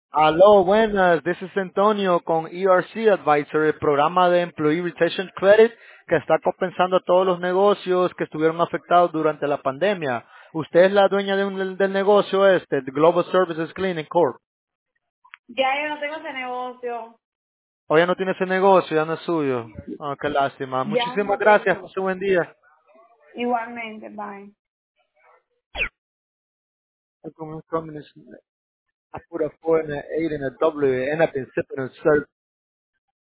Aló, buenas. This is Antonio con ERC Advisor, el programa de Employee Retention Credit que está compensando a todos los negocios que estuvieron afectados durante la pandemia. Usted es la dueña del negocio este, de Global Services Cleaning Corp. Ya yo no tengo ese negocio. O ya no tiene ese negocio, ya no es suyo. Ah, qué lástima. Ya no Muchísimas lo gracias. tengo. Pase un buen día. Igualmente, bye. I put a 4 and an 8 and a W and I've been sipping and